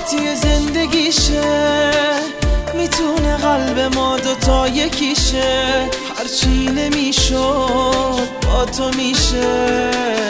پارتی زندگیشه، میتونه قلب ما دوتا یکیشه. هرچی نمیشد با تو میشه،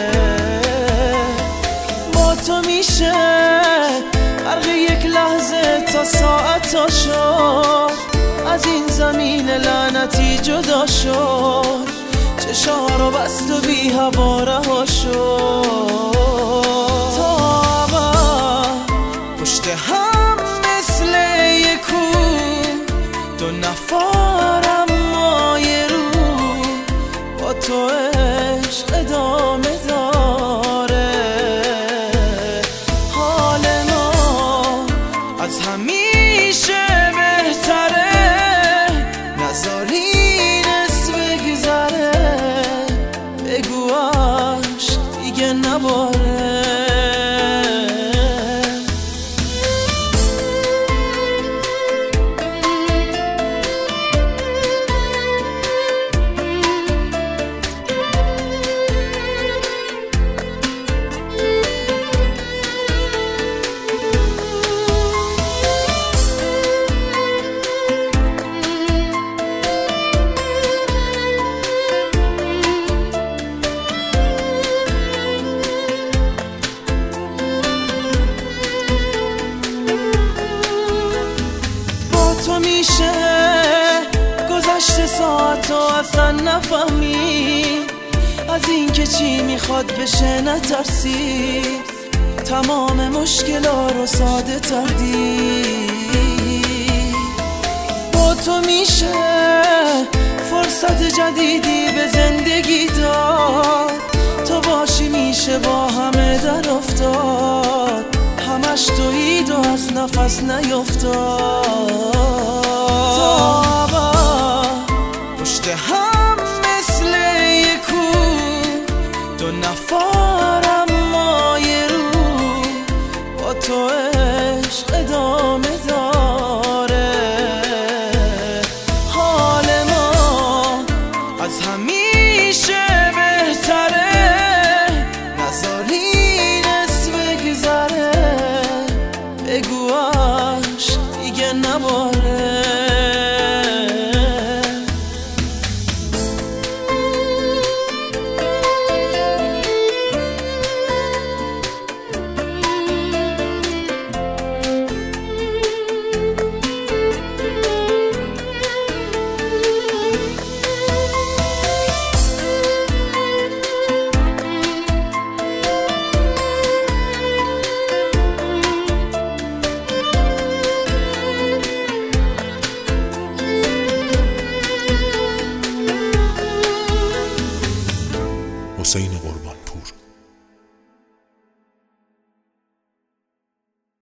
با تو میشه. فرق یک لحظه تا ساعت شد، از این زمین لعنتی جدا شد. چشا رو بست و بی هوا رها شد. تا پشت هم مثل یک کوه، دو نفرم ما یه رو، با تو عشق ادامه داره. حال ما از همیشه بهتره، نذاری نصف بگذره، بگواش دیگه نباره. تو میشه گذشته ساعت و اصلا نفهمی، از این که چی میخواد بشه نترسی، تمام مشکلا رو ساده تر دید. با تو میشه فرصت جدیدی به زندگی داد، تو باشی میشه با همه در افتاد، همش تویید و از نفس نیفتاد. پشت هم مثل یک کوه، دو نفرم ما یه رو، با تو عشق ادامه داره. حال ما از همین